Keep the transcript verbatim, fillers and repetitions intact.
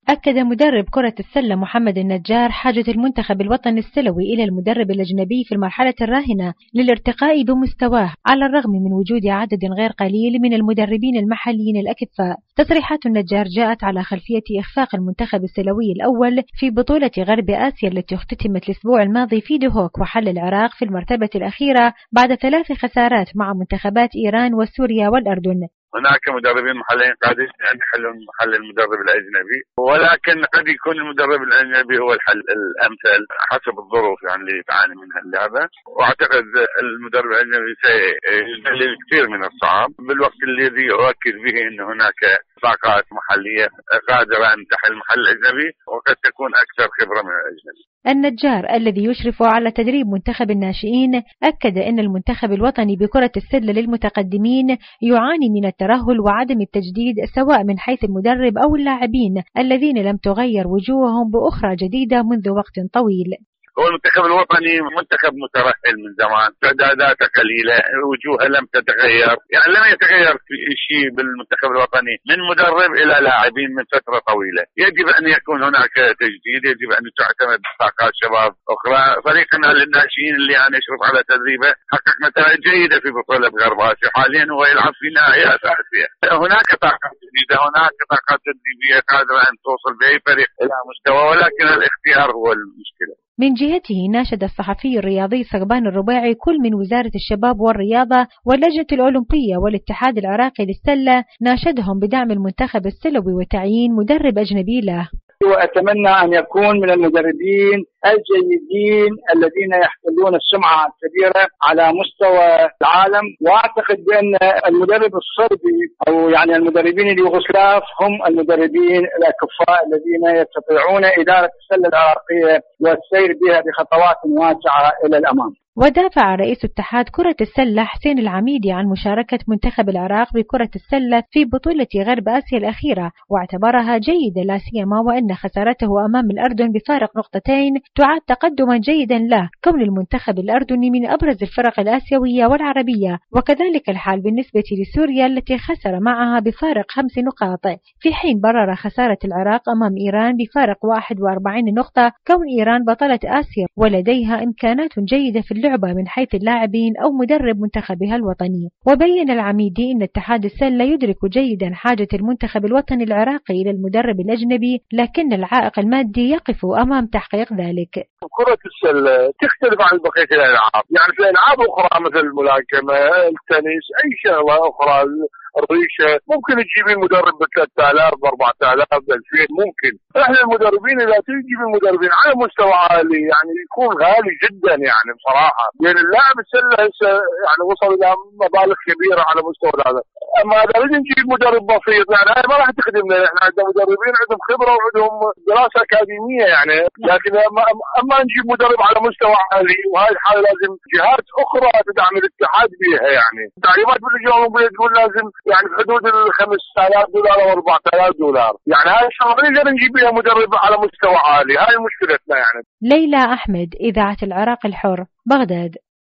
أكد مدرب كرة السلة محمد النجار حاجة المنتخب الوطني السلوي إلى المدرب الأجنبي في المرحلة الراهنة للارتقاء بمستواه على الرغم من وجود عدد غير قليل من المدربين المحليين الأكفاء. تصريحات النجار جاءت على خلفية إخفاق المنتخب السلوي الأول في بطولة غرب آسيا التي اختتمت الأسبوع الماضي في دهوك، وحل العراق في المرتبة الأخيرة بعد ثلاث خسارات مع منتخبات إيران وسوريا والأردن. هناك مدربين محليين قادرين أن يحلون محل المدرب الأجنبي، ولكن قد يكون المدرب الأجنبي هو الحل الأمثل حسب الظروف يعني اللي تعاني منها اللعبة. وأعتقد المدرب الأجنبي سيقلل كثير من الصعاب بالوقت الذي يؤكد به أن هناك طاقات محلية قادرة أن تحل محل الأجنبي وقد تكون أكثر خبرة من الأجنبي. النجار الذي يشرف على تدريب منتخب الناشئين أكد أن المنتخب الوطني بكرة السلة للمتقدمين يعاني من الترهل وعدم التجديد سواء من حيث المدرب أو اللاعبين الذين لم تغير وجوههم بأخرى جديدة منذ وقت طويل. هو المنتخب الوطني منتخب مترحل من زمان، تعداداته قليلة، وجوهه لم تتغير، يعني لم يتغير في شيء بالمنتخب الوطني من مدرب إلى لاعبين من فترة طويلة. يجب أن يكون هناك تجديد، يجب أن تعتمد طاقات شباب أخرى. فريقنا للناشئين اللي أنا أشرف على تدريبه حقق نتائج جيدة في بطولة غرب آسيا، حاليا هو يلعب في نهائيات آسيا. هناك طاقات جديدة، هناك طاقات تدريبية قادرة أن توصل بأي فريق إلى مستوى، ولكن الاختيار هو المشكلة. من جهته ناشد الصحفي الرياضي ثقبان الرباعي كل من وزارة الشباب والرياضة واللجنة الأولمبية والاتحاد العراقي للسلة، ناشدهم بدعم المنتخب السلوي وتعيين مدرب أجنبي له. وأتمنى أن يكون من المدربين الجيدين الذين يحتلون السمعة الكبيرة على مستوى العالم. وأعتقد بأن المدرب الصربي أو يعني المدربين اليوغوسلاف هم المدربين الأكفاء الذين يستطيعون إدارة السلة العراقية والسير بها بخطوات واسعة إلى الأمام. ودافع رئيس اتحاد كرة السلة حسين العميدي عن مشاركة منتخب العراق بكرة السلة في بطولة غرب آسيا الأخيرة، واعتبرها جيدة لا سيما وأن خسارته أمام الأردن بفارق نقطتين تعد تقدما جيدا له، كون المنتخب الأردني من أبرز الفرق الآسيوية والعربية. وكذلك الحال بالنسبة لسوريا التي خسر معها بفارق خمس نقاط، في حين برر خسارة العراق أمام إيران بفارق واحد وأربعين نقطة، كون إيران بطلة آسيا ولديها إمكانات جيدة في اللعبة من حيث اللاعبين أو مدرب منتخبها الوطني. وبين العميدي أن اتحاد السلة يدرك جيدا حاجة المنتخب الوطني العراقي إلى المدرب الأجنبي، لكن العائق المادي يقف أمام تحقيق ذلك. كرة السلة تختلف عن بقية الألعاب، يعني في ألعاب أخرى مثل الملاكمة، التنس، أي شغلة أخرى، الريشة، ممكن تجيبي مدرب ب ثلاثة آلاف ب أربعة آلاف ب ألفين ممكن. احنا المدربين اذا تجيب المدربين على مستوى عالي يعني يكون غالي جدا يعني بصراحة، لأن اللاعب السلة هسه يعني وصل إلى مبالغ كبيرة على مستوى هذا. أما إذا نريد نجيب مدرب بسيط يعني هاي ما راح تخدمنا، احنا عندنا مدربين عندهم خبرة وعندهم دراسة أكاديمية يعني، لكن أما, أما نجيب مدرب على مستوى عالي وهاي الحالة لازم جهات أخرى تدعم الاتحاد بها يعني. تعليمات باللجنة الأولمبية تقول لازم يعني بحدود ال خمسة آلاف دولار أو أربعة آلاف دولار، يعني هاي الشغلة نقدر نجيب بها مدرب على مستوى عالي، هاي مشكلتنا يعني. ليلى أحمد، إذاعة العراق الحر، بغداد.